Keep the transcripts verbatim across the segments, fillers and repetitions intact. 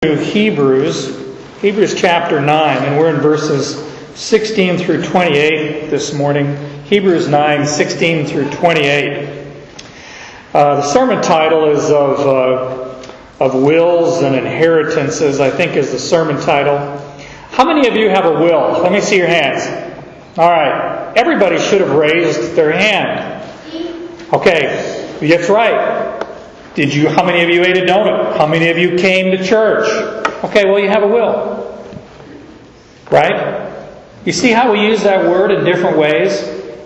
Hebrews, Hebrews chapter nine, and we're in verses sixteen through twenty-eight this morning. Hebrews nine, sixteen through twenty-eight. Uh, the sermon title is of uh, of wills and inheritances, I think is the sermon title. How many of you have a will? Let me see your hands. All right. Everybody should have raised their hand. Okay. That's right. Did you? How many of you ate a donut? How many of you came to church? Okay, well, you have a will. Right? You see how we use that word in different ways?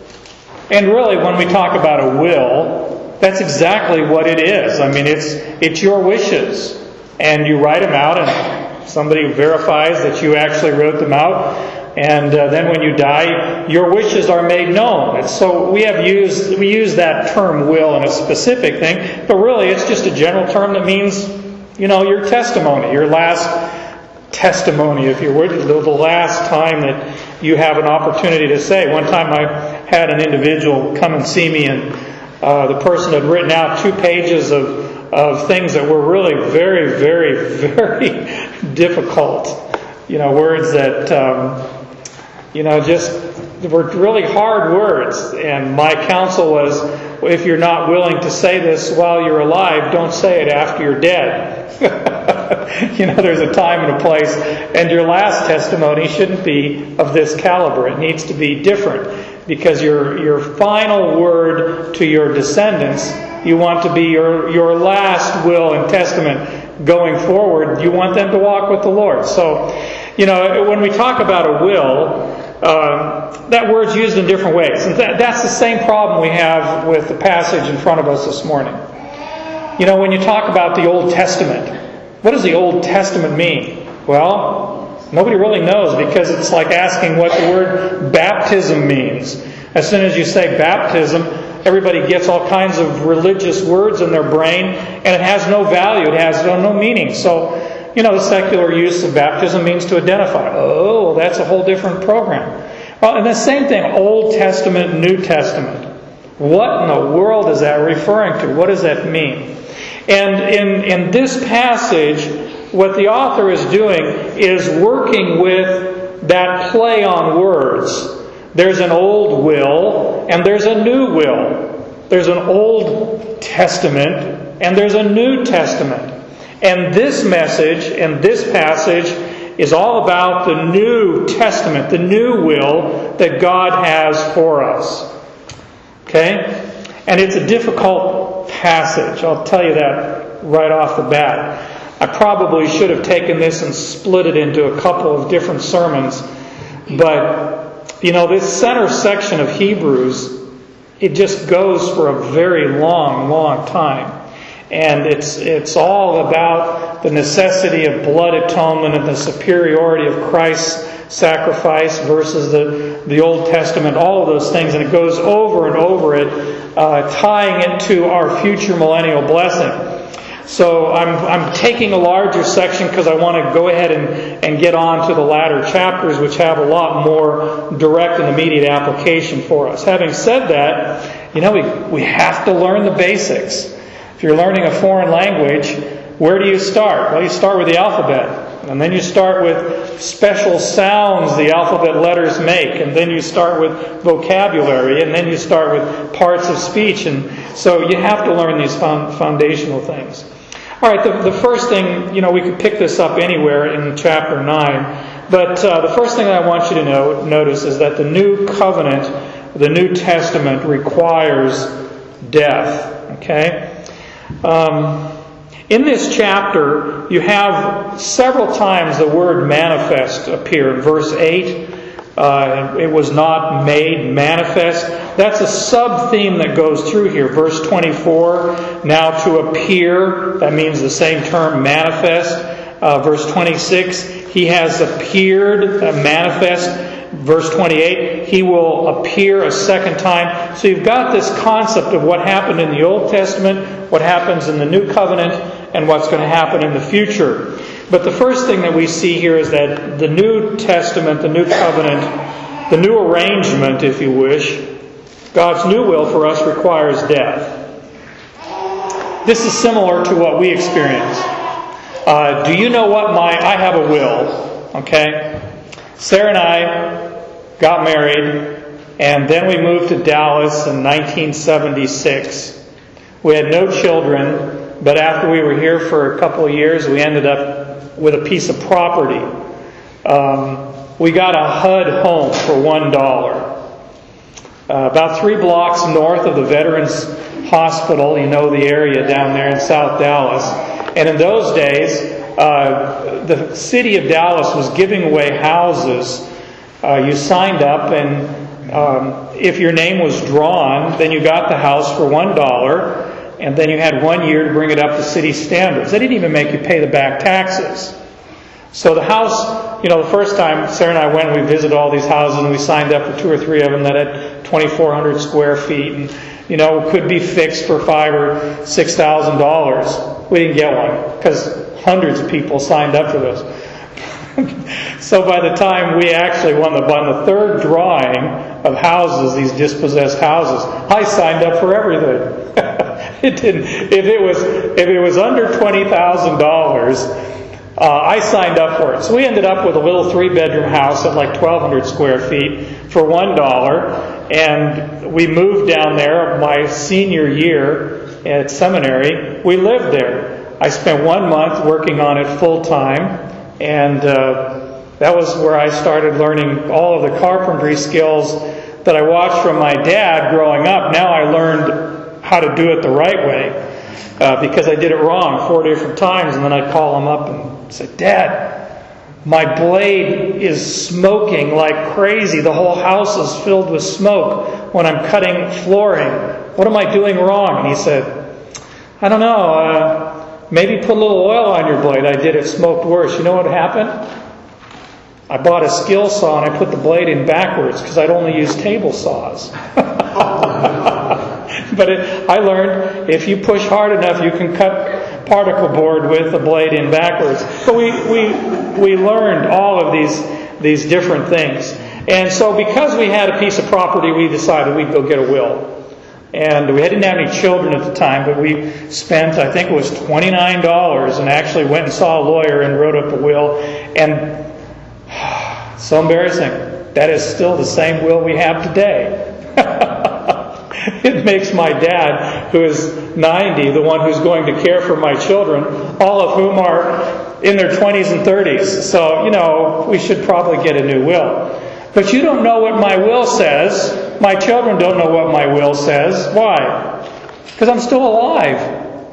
And really, when we talk about a will, that's exactly what it is. I mean, it's it's your wishes. And you write them out, and somebody verifies that you actually wrote them out. And uh, then when you die, your wishes are made known. And so we have used we use that term will in a specific thing, but really it's just a general term that means, you know, your testimony, your last testimony, if you would, the last time that you have an opportunity to say. One time I had an individual come and see me, and uh, the person had written out two pages of of things that were really very, very, very difficult. You know, words that. Um, You know, just were really hard words. And my counsel was, if you're not willing to say this while you're alive, don't say it after you're dead. You know, there's a time and a place. And your last testimony shouldn't be of this caliber. It needs to be different. Because your your final word to your descendants, you want to be your, your last will and testament going forward. You want them to walk with the Lord. So, you know, when we talk about a will, Um, that word's used in different ways. And that, that's the same problem we have with the passage in front of us this morning. You know, when you talk about the Old Testament, what does the Old Testament mean? Well, nobody really knows, because it's like asking what the word baptism means. As soon as you say baptism, everybody gets all kinds of religious words in their brain, and it has no value, it has no, no meaning. So, you know, the secular use of baptism means to identify. Oh, that's a whole different program. Well, and the same thing, Old Testament, New Testament. What in the world is that referring to? What does that mean? And in, in this passage, what the author is doing is working with that play on words. There's an old will and there's a new will. There's an Old Testament and there's a New Testament. And this message and this passage is all about the New Testament, the new will that God has for us. Okay? And it's a difficult passage. I'll tell you that right off the bat. I probably should have taken this and split it into a couple of different sermons. But, you know, this center section of Hebrews, it just goes for a very long, long time. And it's it's all about the necessity of blood atonement and the superiority of Christ's sacrifice versus the, the Old Testament, all of those things. And it goes over and over it, uh, tying it to our future millennial blessing. So I'm I'm taking a larger section because I want to go ahead and, and get on to the latter chapters, which have a lot more direct and immediate application for us. Having said that, you know, we, we have to learn the basics. If you're learning a foreign language, where do you start? Well, you start with the alphabet. And then you start with special sounds the alphabet letters make. And then you start with vocabulary. And then you start with parts of speech. And so you have to learn these foundational things. All right, the, the first thing, you know, we could pick this up anywhere in chapter nine. But uh, the first thing I want you to know, notice is that the new covenant, the New Testament, requires death. Okay? Um, in this chapter, you have several times the word manifest appear. In verse eight, uh, it was not made manifest. That's a sub-theme that goes through here. Verse twenty-four, now to appear. That means the same term, manifest. Uh, verse twenty-six, he has appeared, uh, manifest. Verse twenty-eight, he will appear a second time. So you've got this concept of what happened in the Old Testament, what happens in the New Covenant, and what's going to happen in the future. But the first thing that we see here is that the New Testament, the New Covenant, the new arrangement, if you wish, God's new will for us requires death. This is similar to what we experience. uh, do you know what my, I have a will, okay? Sarah and I got married, and then we moved to Dallas in nineteen seventy-six. We had no children, but after we were here for a couple of years, we ended up with a piece of property. Um, we got a H U D home for one dollar. Uh, about three blocks north of the Veterans Hospital, you know the area down there in South Dallas. And in those days, uh, the city of Dallas was giving away houses. Uh, you signed up, and um, if your name was drawn, then you got the house for one dollar, and then you had one year to bring it up to city standards. They didn't even make you pay the back taxes. So the house, you know, the first time Sarah and I went, we visited all these houses, and we signed up for two or three of them that had twenty-four hundred square feet, and, you know, could be fixed for five or six thousand dollars. We didn't get one because hundreds of people signed up for this. So by the time we actually won the, on the third drawing of houses, these dispossessed houses, I signed up for everything. It didn't. If it was if it was under twenty thousand dollars. Uh, I signed up for it. So we ended up with a little three-bedroom house at like twelve hundred square feet for one dollar. And we moved down there my senior year at seminary. We lived there. I spent one month working on it full-time. And uh, that was where I started learning all of the carpentry skills that I watched from my dad growing up. Now I learned how to do it the right way. Uh, because I did it wrong four different times, and then I'd call him up and say, "Dad, my blade is smoking like crazy. The whole house is filled with smoke when I'm cutting flooring. What am I doing wrong?" And he said, "I don't know, uh, maybe put a little oil on your blade." I did, it smoked worse. You know what happened? I bought a skill saw and I put the blade in backwards because I'd only use table saws. But it, I learned if you push hard enough, you can cut particle board with the blade in backwards. But we we we learned all of these these different things. And so because we had a piece of property, we decided we'd go get a will. And we didn't have any children at the time, but we spent, I think it was twenty-nine dollars, and actually went and saw a lawyer and wrote up a will. And so embarrassing. That is still the same will we have today. It makes my dad, who is ninety, the one who's going to care for my children, all of whom are in their twenties and thirties. So, you know, we should probably get a new will. But you don't know what my will says. My children don't know what my will says. Why? Because I'm still alive.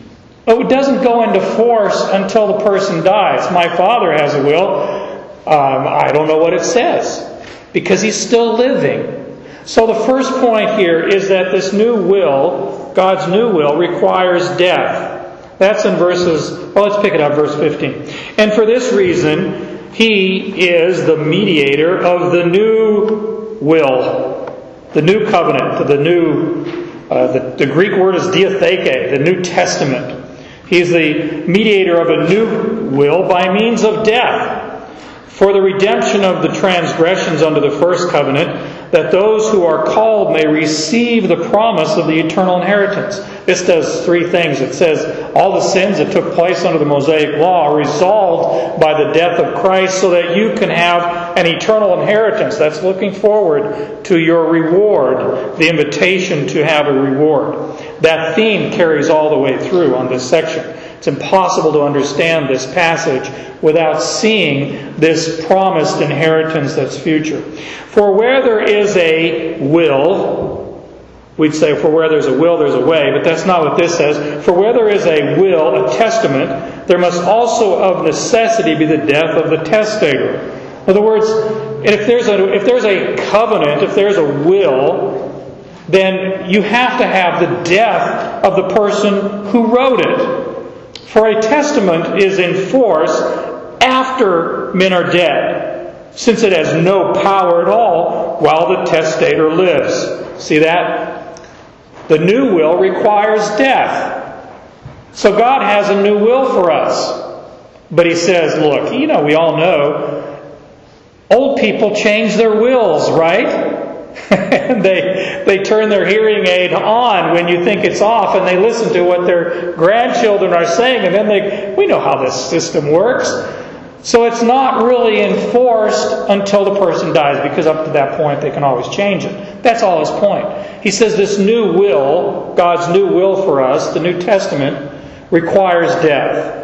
It doesn't go into force until the person dies. My father has a will. Um, I don't know what it says because he's still living. So the first point here is that this new will, God's new will, requires death. That's in verses, well, let's pick it up, verse fifteen. And for this reason, He is the mediator of the new will, the new covenant, the new, uh, the, the Greek word is diatheke, the New Testament. He's the mediator of a new will by means of death, for the redemption of the transgressions under the first covenant, that those who are called may receive the promise of the eternal inheritance. This does three things. It says all the sins that took place under the Mosaic law are resolved by the death of Christ so that you can have an eternal inheritance. That's looking forward to your reward, the invitation to have a reward. That theme carries all the way through on this section. It's impossible to understand this passage without seeing this promised inheritance that's future. For where there is a will, we'd say for where there's a will, there's a way, but that's not what this says. For where there is a will, a testament, there must also of necessity be the death of the testator. In other words, if there's a, if there's a covenant, if there's a will, then you have to have the death of the person who wrote it. For a testament is in force after men are dead, since it has no power at all while the testator lives. See that? The new will requires death. So God has a new will for us. But He says, look, you know, we all know, old people change their wills, right? and they they turn their hearing aid on when you think it's off, and they listen to what their grandchildren are saying, and then they, we know how this system works. So it's not really enforced until the person dies, because up to that point they can always change it. That's all his point. He says this new will, God's new will for us, the New Testament, requires death.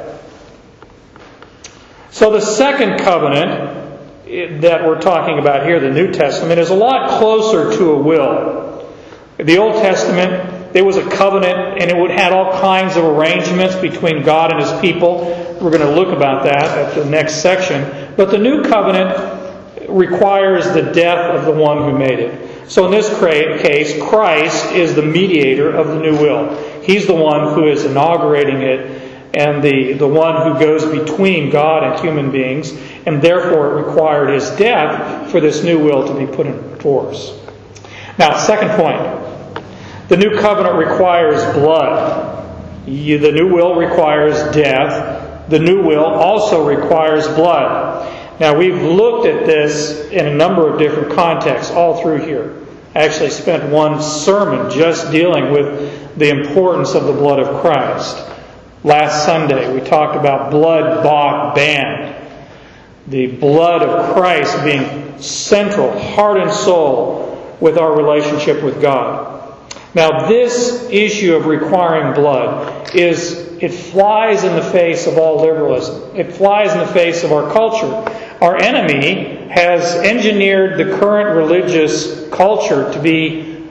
So the second covenant that we're talking about here, the New Testament, is a lot closer to a will. The Old Testament, there was a covenant, and it would had all kinds of arrangements between God and His people. We're going to look about that at the next section. But the New Covenant requires the death of the one who made it. So in this case, Christ is the mediator of the new will. He's the one who is inaugurating it, and the, the one who goes between God and human beings, and therefore it required His death for this new will to be put in force. Now, second point. The new covenant requires blood. The new will requires death. The new will also requires blood. Now, we've looked at this in a number of different contexts all through here. I actually spent one sermon just dealing with the importance of the blood of Christ. Last Sunday, we talked about blood-bought banned. The blood of Christ being central, heart and soul, with our relationship with God. Now, this issue of requiring blood is, it flies in the face of all liberalism. It flies in the face of our culture. Our enemy has engineered the current religious culture to be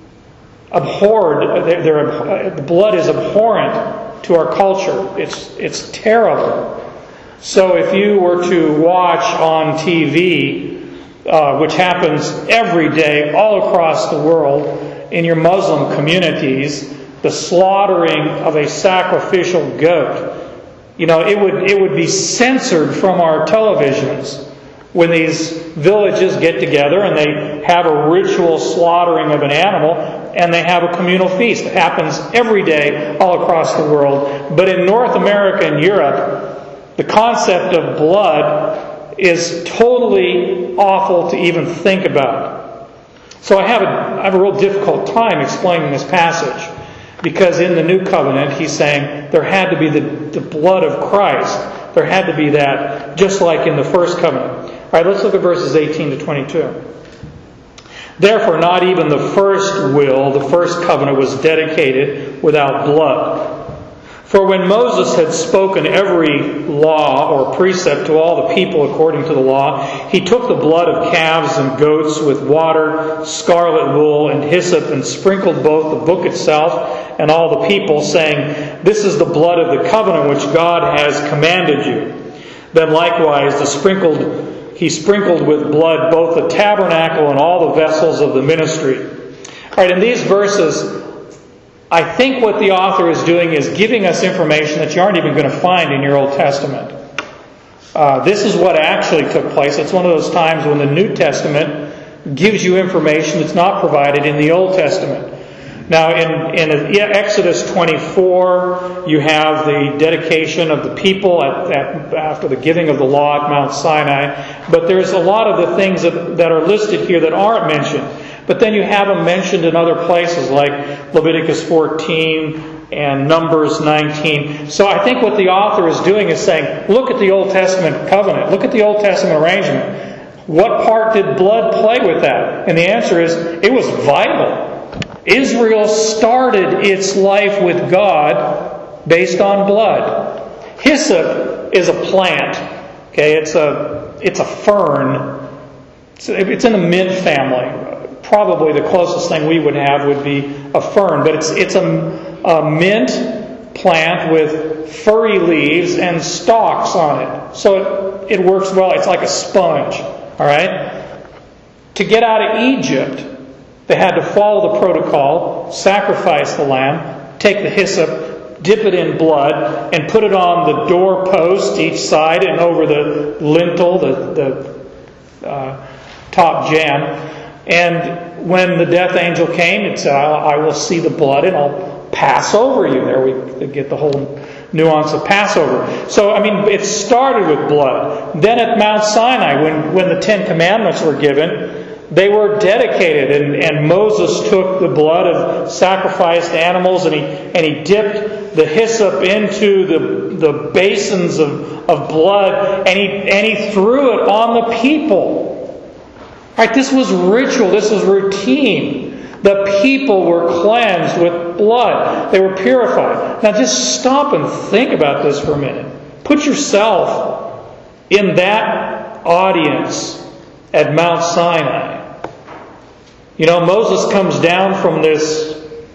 abhorred. They're, they're, the blood is abhorrent to our culture. It's, it's terrible. So if you were to watch on T V, uh, which happens every day all across the world, in your Muslim communities, the slaughtering of a sacrificial goat, you know, it would it would be censored from our televisions when these villages get together and they have a ritual slaughtering of an animal and they have a communal feast. It happens every day all across the world. But in North America and Europe, the concept of blood is totally awful to even think about. So I have, a, I have a real difficult time explaining this passage, because in the New Covenant He's saying there had to be the, the blood of Christ. There had to be that, just like in the first covenant. All right, let's look at verses eighteen to twenty-two. Therefore, not even the first will, the first covenant, was dedicated without blood. For when Moses had spoken every law or precept to all the people according to the law, he took the blood of calves and goats with water, scarlet wool, and hyssop, and sprinkled both the book itself and all the people, saying, "This is the blood of the covenant which God has commanded you." Then likewise the sprinkled, he sprinkled with blood both the tabernacle and all the vessels of the ministry. All right, in these verses, I think what the author is doing is giving us information that you aren't even going to find in your Old Testament. Uh, this is what actually took place. It's one of those times when the New Testament gives you information that's not provided in the Old Testament. Now, in, in Exodus twenty-four, you have the dedication of the people at, at, after the giving of the law at Mount Sinai. But there's a lot of the things that, that are listed here that aren't mentioned. But then you have them mentioned in other places like Leviticus fourteen and Numbers nineteen. So I think what the author is doing is saying, look at the Old Testament covenant. Look at the Old Testament arrangement. What part did blood play with that? And the answer is, it was vital. Israel started its life with God based on blood. Hyssop is a plant. Okay, it's a it's a fern. It's, it's in the mint family. Probably the closest thing we would have would be a fern, but it's it's a, a mint plant with furry leaves and stalks on it. So it, it works well. It's like a sponge. All right. To get out of Egypt, they had to follow the protocol, sacrifice the lamb, take the hyssop, dip it in blood, and put it on the doorpost each side and over the lintel, the the uh, top jamb. And when the death angel came, it said, I will see the blood and I'll pass over you. There we get the whole nuance of Passover. So, I mean, it started with blood. Then at Mount Sinai, when, when the Ten Commandments were given, they were dedicated, and, and Moses took the blood of sacrificed animals and he and he dipped the hyssop into the the basins of, of blood, and he and he threw it on the people. Right? This was ritual, this was routine. The people were cleansed with blood. They were purified. Now just stop and think about this for a minute. Put yourself in that audience at Mount Sinai. You know, Moses comes down from this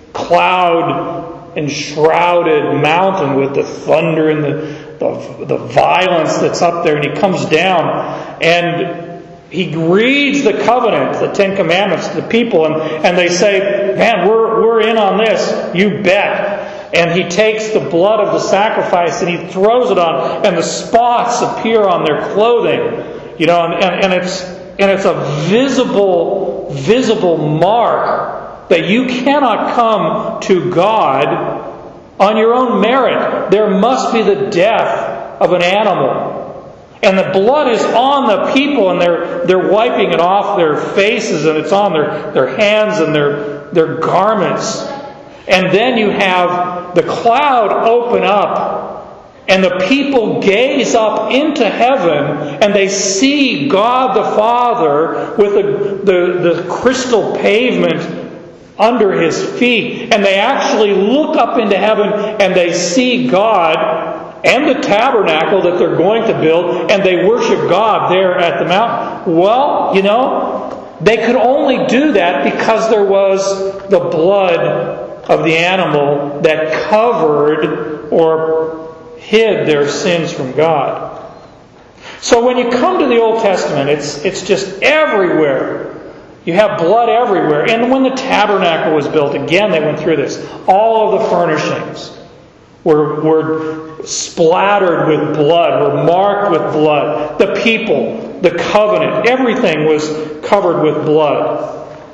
cloud enshrouded mountain with the thunder and the, the, the violence that's up there, and he comes down and he reads the covenant, the Ten Commandments to the people, and, and they say, man, we're, we're in on this, you bet. And he takes the blood of the sacrifice and he throws it on, and the spots appear on their clothing. You know, and, and, and it's and it's a visible, visible mark that you cannot come to God on your own merit. There must be the death of an animal. And the blood is on the people, and they're they're wiping it off their faces, and it's on their, their hands and their, their garments. And then you have the cloud open up, and the people gaze up into heaven, and they see God the Father with the, the, the crystal pavement under His feet. And they actually look up into heaven, and they see God and the tabernacle that they're going to build, and they worship God there at the mountain. Well, you know, they could only do that because there was the blood of the animal that covered or hid their sins from God. So when you come to the Old Testament, it's it's just everywhere. You have blood everywhere. And when the tabernacle was built, again they went through this. All of the furnishings were, were splattered with blood, were marked with blood. The people, the covenant, everything was covered with blood.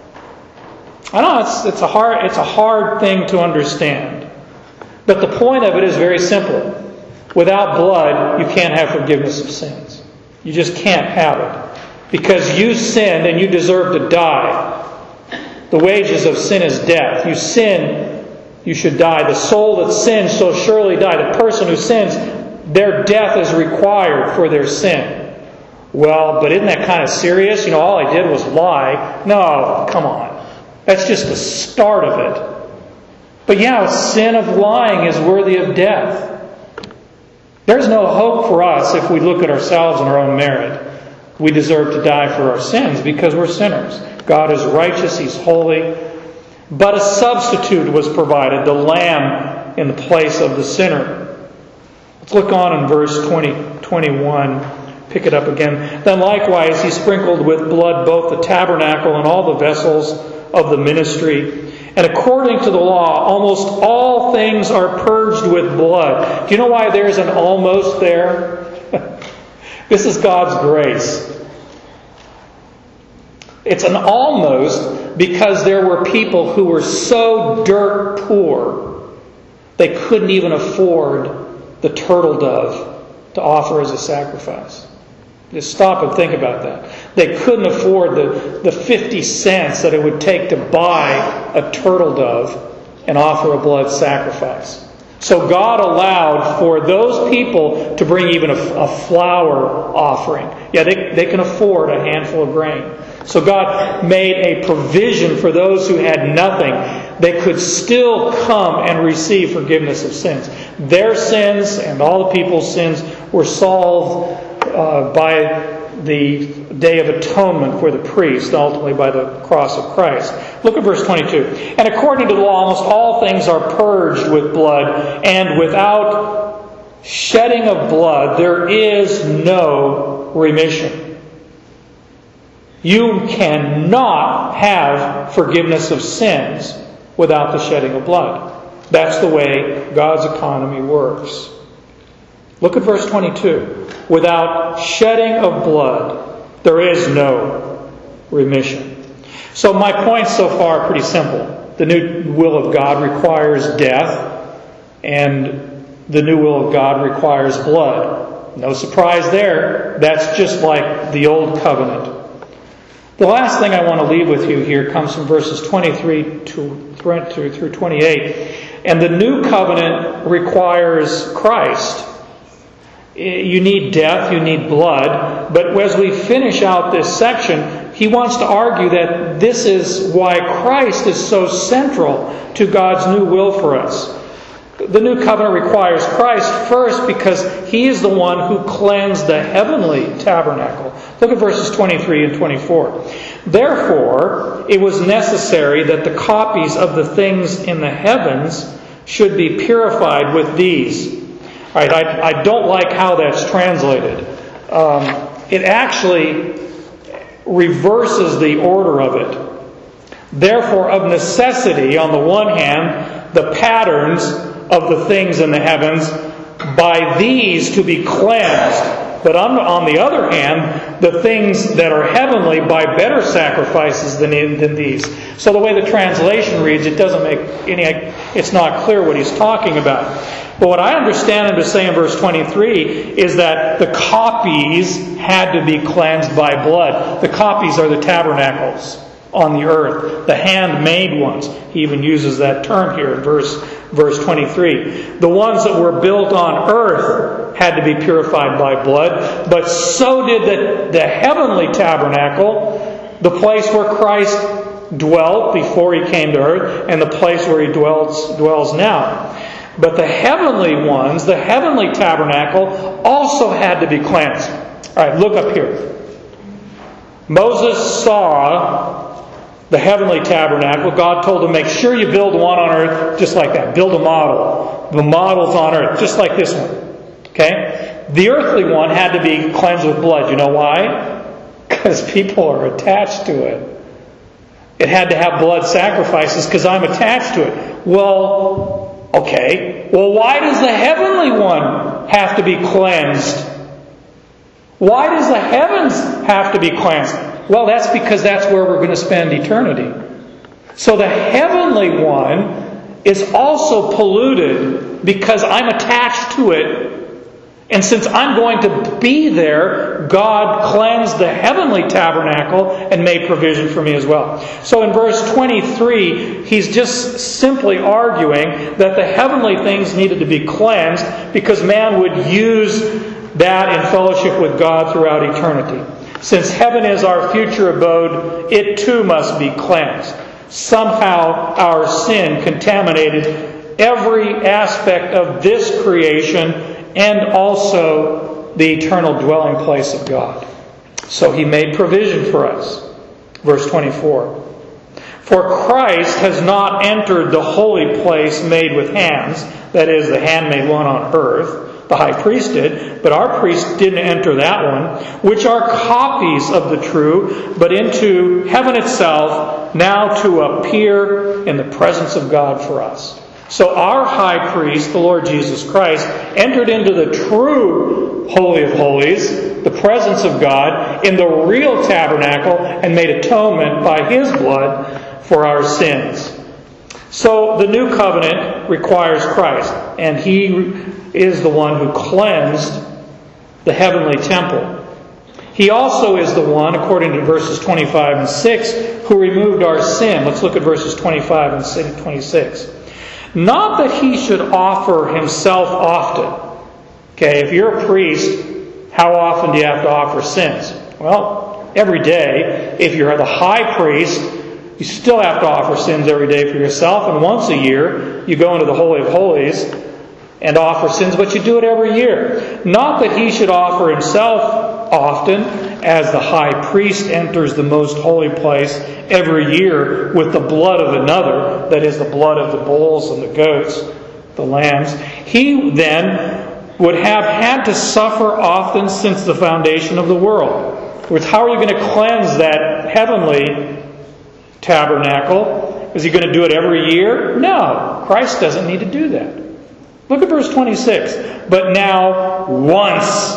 I know it's it's a hard it's a hard thing to understand. But the point of it is very simple. Without blood, you can't have forgiveness of sins. You just can't have it. Because you sinned and you deserve to die. The wages of sin is death. You sin, you should die. The soul that sins shall surely die. The person who sins, their death is required for their sin. Well, but isn't that kind of serious? You know, all I did was lie. No, come on. That's just the start of it. But yeah, sin of lying is worthy of death. There's no hope for us if we look at ourselves on our own merit. We deserve to die for our sins because we're sinners. God is righteous, He's holy. But a substitute was provided, the lamb in the place of the sinner. Let's look on in verse twenty, twenty-one. Pick it up again. Then likewise He sprinkled with blood both the tabernacle and all the vessels of the ministry. And according to the law, almost all things are purged with blood. Do you know why there's an almost there? This is God's grace. It's an almost because there were people who were so dirt poor they couldn't even afford the turtle dove to offer as a sacrifice. Just stop and think about that. They couldn't afford the, the fifty cents that it would take to buy a turtle dove and offer a blood sacrifice. So God allowed for those people to bring even a, a flour offering. Yeah, they, they can afford a handful of grain. So God made a provision for those who had nothing. They could still come and receive forgiveness of sins. Their sins and all the people's sins were solved Uh, by the Day of Atonement for the priest, ultimately by the cross of Christ. Look at verse twenty-two. And according to the law, almost all things are purged with blood, and without shedding of blood there is no remission. You cannot have forgiveness of sins without the shedding of blood. That's the way God's economy works. Look at verse twenty-two. Without shedding of blood, there is no remission. So my points so far are pretty simple. The new will of God requires death, and the new will of God requires blood. No surprise there. That's just like the old covenant. The last thing I want to leave with you here comes from verses twenty-three to through twenty-eight. And the new covenant requires Christ. You need death, you need blood. But as we finish out this section, he wants to argue that this is why Christ is so central to God's new will for us. The new covenant requires Christ first because He is the one who cleansed the heavenly tabernacle. Look at verses twenty-three and twenty-four. Therefore, it was necessary that the copies of the things in the heavens should be purified with these. All right, I, I don't like how that's translated. Um, it actually reverses the order of it. Therefore, of necessity, on the one hand, the patterns of the things in the heavens, by these to be cleansed. But on, on the other hand, the things that are heavenly by better sacrifices than, in, than these. So the way the translation reads, it doesn't make any, it's not clear what he's talking about. But what I understand him to say in verse twenty-three is that the copies had to be cleansed by blood. The copies are the tabernacles on the earth, the handmade ones. He even uses that term here in verse verse twenty-three. The ones that were built on earth had to be purified by blood, but so did the, the heavenly tabernacle, the place where Christ dwelt before He came to earth, and the place where He dwells dwells now. But the heavenly ones, the heavenly tabernacle, also had to be cleansed. All right, look up here. Moses saw the heavenly tabernacle. God told him, make sure you build one on earth just like that. Build a model. The model's on earth, just like this one. Okay? The earthly one had to be cleansed with blood. You know why? Because people are attached to it. It had to have blood sacrifices because I'm attached to it. Well, okay. Well, why does the heavenly one have to be cleansed? Why does the heavens have to be cleansed? Well, that's because that's where we're going to spend eternity. So the heavenly one is also polluted because I'm attached to it. And since I'm going to be there, God cleansed the heavenly tabernacle and made provision for me as well. So in verse twenty-three, he's just simply arguing that the heavenly things needed to be cleansed because man would use that in fellowship with God throughout eternity. Since heaven is our future abode, it too must be cleansed. Somehow our sin contaminated every aspect of this creation and also the eternal dwelling place of God. So He made provision for us. Verse twenty-four. For Christ has not entered the holy place made with hands, that is, the handmade one on earth. The high priest did, but our priest didn't enter that one, which are copies of the true, but into heaven itself, now to appear in the presence of God for us. So our high priest, the Lord Jesus Christ, entered into the true Holy of Holies, the presence of God, in the real tabernacle, and made atonement by His blood for our sins. So the new covenant requires Christ, and He is the one who cleansed the heavenly temple. He also is the one, according to verses twenty-five and six, who removed our sin. Let's look at verses twenty-five and twenty-six. Not that He should offer Himself often. Okay, if you're a priest, how often do you have to offer sins? Well, every day. If you're the high priest, you still have to offer sins every day for yourself. And once a year, you go into the Holy of Holies and offer sins, but you do it every year. Not that He should offer Himself often, as the high priest enters the most holy place every year with the blood of another, that is, the blood of the bulls and the goats, the lambs. He then would have had to suffer often since the foundation of the world. In other words, how are you going to cleanse that heavenly tabernacle? Is He going to do it every year? No. Christ doesn't need to do that. Look at verse twenty-six. But now, once,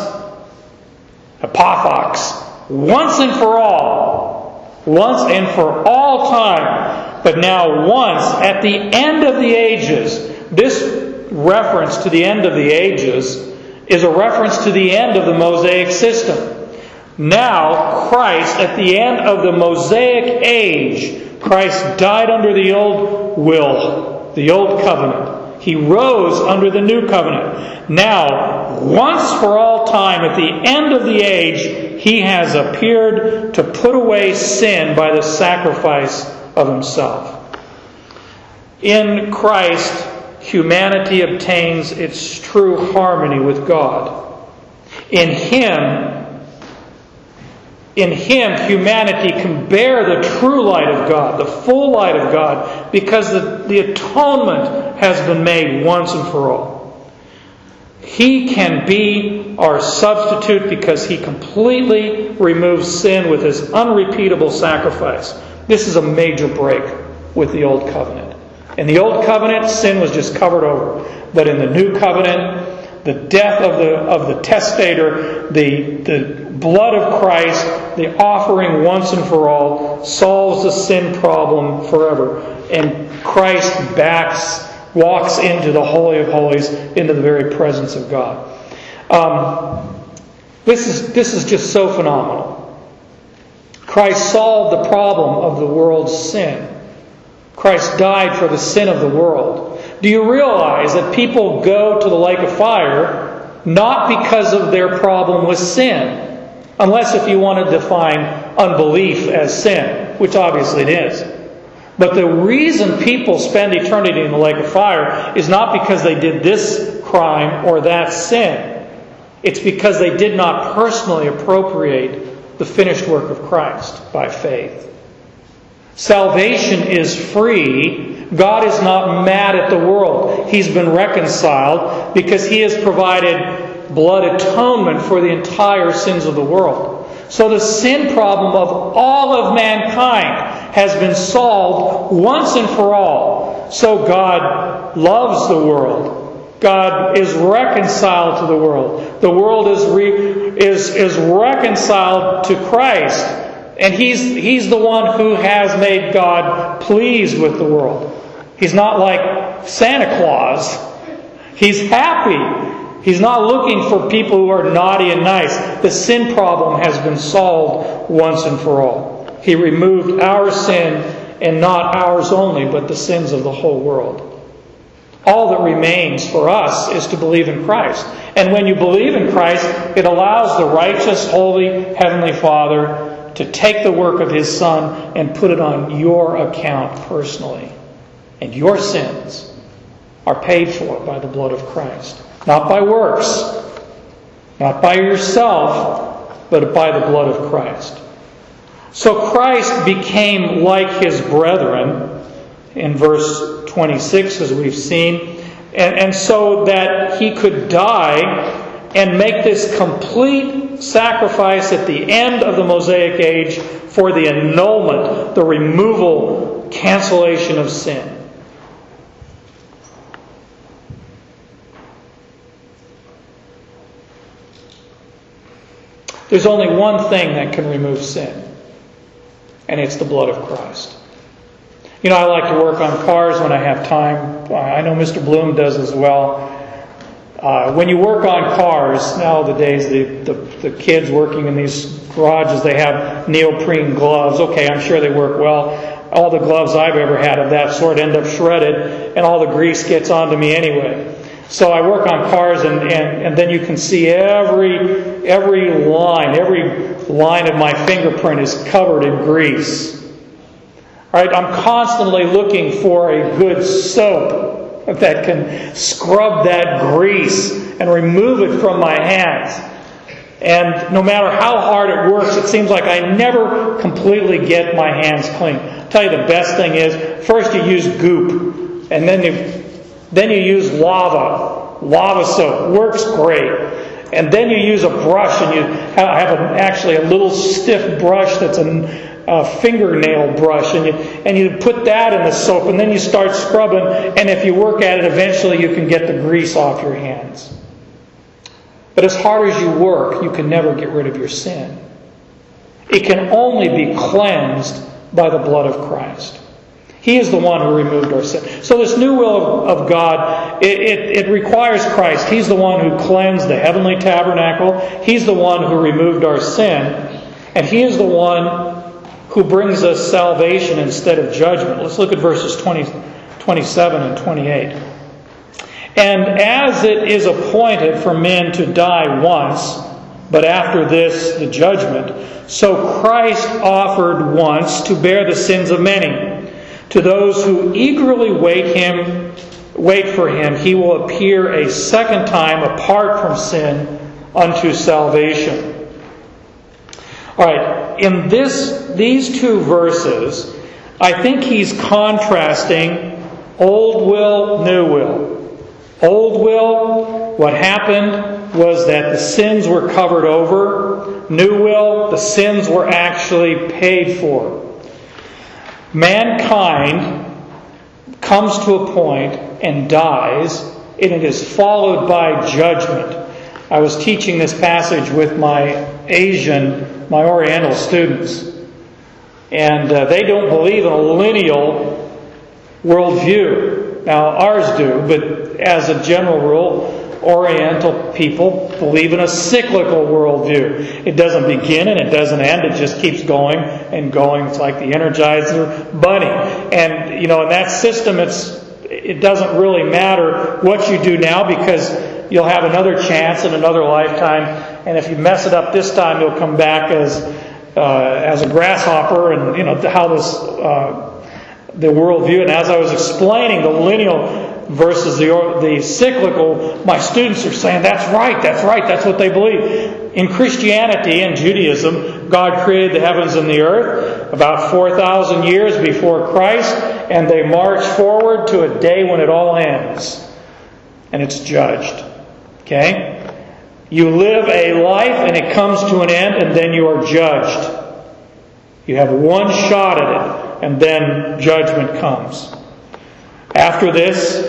apophox, once and for all, once and for all time, but now once, at the end of the ages. This reference to the end of the ages is a reference to the end of the Mosaic system. Now, Christ, at the end of the Mosaic age, Christ died under the old will, the old covenant. He rose under the new covenant. Now, once for all time, at the end of the age, He has appeared to put away sin by the sacrifice of Himself. In Christ, humanity obtains its true harmony with God. In Him, In Him, humanity can bear the true light of God, the full light of God, because the, the atonement has been made once and for all. He can be our substitute because He completely removes sin with His unrepeatable sacrifice. This is a major break with the Old Covenant. In the Old Covenant, sin was just covered over. But in the New Covenant, the death of the of the testator, the, the blood of Christ, the offering once and for all, solves the sin problem forever. And Christ backs, walks into the Holy of Holies, into the very presence of God. Um, this is this is just so phenomenal. Christ solved the problem of the world's sin. Christ died for the sin of the world. Do you realize that people go to the lake of fire not because of their problem with sin? Unless if you want to define unbelief as sin, which obviously it is. But the reason people spend eternity in the lake of fire is not because they did this crime or that sin. It's because they did not personally appropriate the finished work of Christ by faith. Salvation is free. God is not mad at the world. He's been reconciled because He has provided blood atonement for the entire sins of the world. So the sin problem of all of mankind has been solved once and for all. So God loves the world. God is reconciled to the world. The world is re, is is reconciled to Christ. And he's, he's the one who has made God pleased with the world. He's not like Santa Claus. He's happy. He's not looking for people who are naughty and nice. The sin problem has been solved once and for all. He removed our sin, and not ours only, but the sins of the whole world. All that remains for us is to believe in Christ. And when you believe in Christ, it allows the righteous, holy, heavenly Father to take the work of His Son and put it on your account personally. And your sins are paid for by the blood of Christ. Not by works, not by yourself, but by the blood of Christ. So Christ became like His brethren in verse twenty-six, as we've seen, and, and so that He could die and make this complete sacrifice at the end of the Mosaic age for the annulment, the removal, cancellation of sin. There's only one thing that can remove sin, and it's the blood of Christ. You know, I like to work on cars when I have time. I know Mister Bloom does as well. Uh, when you work on cars, nowadays the, the, the kids working in these garages, they have neoprene gloves. Okay, I'm sure they work well. All the gloves I've ever had of that sort end up shredded, and all the grease gets onto me anyway. So I work on cars, and, and, and then you can see every every line, every line of my fingerprint is covered in grease. All right, I'm constantly looking for a good soap that can scrub that grease and remove it from my hands. And no matter how hard it works, it seems like I never completely get my hands clean. I'll tell you the best thing is, first you use goop, and then you then you use lava. Lava soap works great. And then you use a brush, and you have a, actually a little stiff brush that's a, a fingernail brush, and you and you put that in the soap, and then you start scrubbing, and if you work at it, eventually you can get the grease off your hands. But as hard as you work, you can never get rid of your sin. It can only be cleansed by the blood of Christ. He is the one who removed our sin. So this new will of, of God, it, it, it requires Christ. He's the one who cleansed the heavenly tabernacle. He's the one who removed our sin. And He is the one who brings us salvation instead of judgment. Let's look at verses twenty, twenty-seven and twenty-eight. And as it is appointed for men to die once, but after this the judgment, so Christ offered once to bear the sins of many. To those who eagerly wait him, wait for Him, He will appear a second time apart from sin unto salvation. All right, in this these two verses, I think he's contrasting old will, new will. Old will, what happened was that the sins were covered over. New will, the sins were actually paid for. Mankind comes to a point and dies, and it is followed by judgment. I was teaching this passage with my Asian, my Oriental students, and uh, they don't believe in a lineal worldview. Now, ours do, but as a general rule, Oriental people believe in a cyclical worldview. It doesn't begin and it doesn't end. It just keeps going and going. It's like the Energizer Bunny. And, you know, in that system, it's it doesn't really matter what you do now, because you'll have another chance in another lifetime. And if you mess it up this time, you'll come back as uh, as a grasshopper. And, you know, how this uh, the worldview. And as I was explaining the lineal versus the the cyclical, my students are saying, that's right, that's right, that's what they believe. In Christianity and Judaism, God created the heavens and the earth about four thousand years before Christ, and they march forward to a day when it all ends. And it's judged. Okay? You live a life and it comes to an end, and then you are judged. You have one shot at it, and then judgment comes. After this,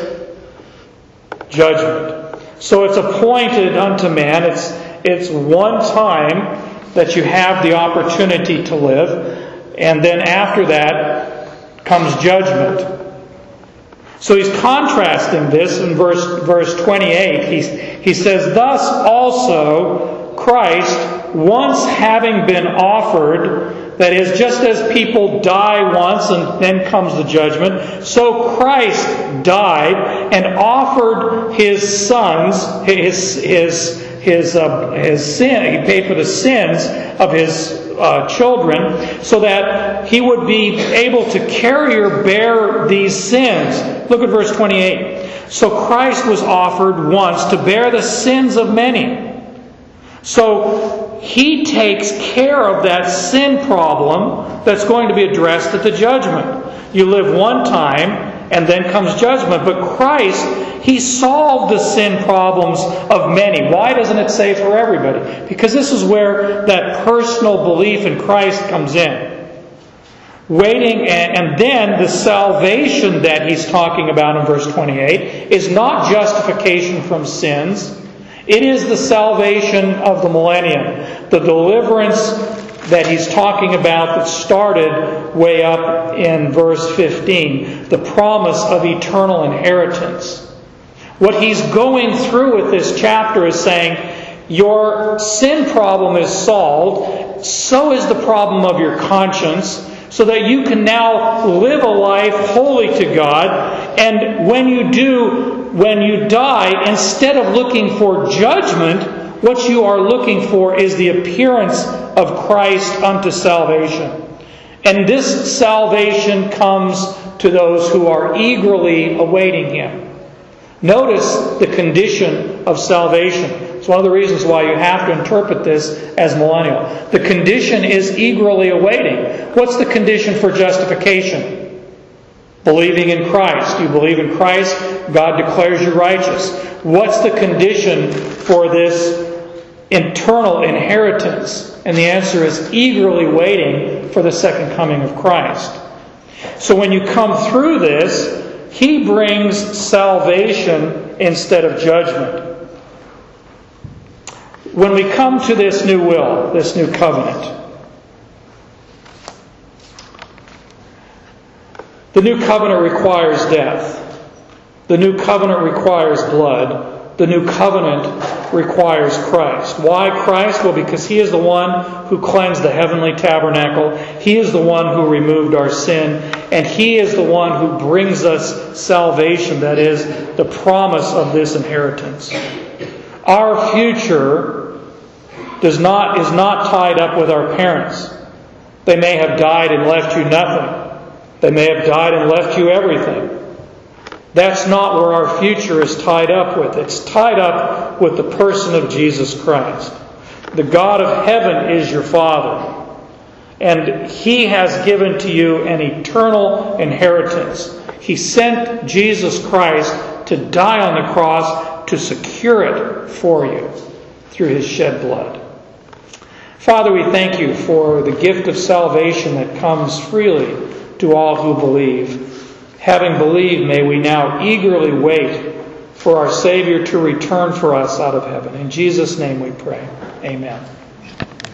judgment. So it's appointed unto man. It's it's one time that you have the opportunity to live, and then after that comes judgment. So he's contrasting this in verse verse twenty-eight. He's, he says, "Thus also Christ, once having been offered," that is, just as people die once and then comes the judgment, so Christ died and offered His sons, His his his uh, his sin. He paid for the sins of His uh, children, so that He would be able to carry or bear these sins. Look at verse twenty-eight. So Christ was offered once to bear the sins of many. So He takes care of that sin problem that's going to be addressed at the judgment. You live one time, and then comes judgment. But Christ, He solved the sin problems of many. Why doesn't it say for everybody? Because this is where that personal belief in Christ comes in. Waiting, and then the salvation that he's talking about in verse twenty-eight is not justification from sins. It is the salvation of the millennium. The deliverance that he's talking about that started way up in verse fifteen. The promise of eternal inheritance. What he's going through with this chapter is saying, your sin problem is solved, so is the problem of your conscience, so that you can now live a life holy to God. And when you do, when you die, instead of looking for judgment, what you are looking for is the appearance of Christ unto salvation. And this salvation comes to those who are eagerly awaiting Him. Notice the condition of salvation. It's one of the reasons why you have to interpret this as millennial. The condition is eagerly awaiting. What's the condition for justification? Believing in Christ. You believe in Christ, God declares you righteous. What's the condition for this eternal inheritance? And the answer is eagerly waiting for the second coming of Christ. So when you come through this, He brings salvation instead of judgment. When we come to this new will, this new covenant, The new covenant requires death. The new covenant requires blood. The new covenant requires Christ. Why Christ? Well, because He is the one who cleansed the heavenly tabernacle. He is the one who removed our sin. And He is the one who brings us salvation, that is, the promise of this inheritance. Our future does not, is not tied up with our parents. They may have died and left you nothing. They may have died and left you everything. That's not where our future is tied up with. It's tied up with the person of Jesus Christ. The God of heaven is your Father. And He has given to you an eternal inheritance. He sent Jesus Christ to die on the cross to secure it for you through His shed blood. Father, we thank You for the gift of salvation that comes freely to all who believe. Having believed, may we now eagerly wait for our Savior to return for us out of heaven. In Jesus' name we pray. Amen.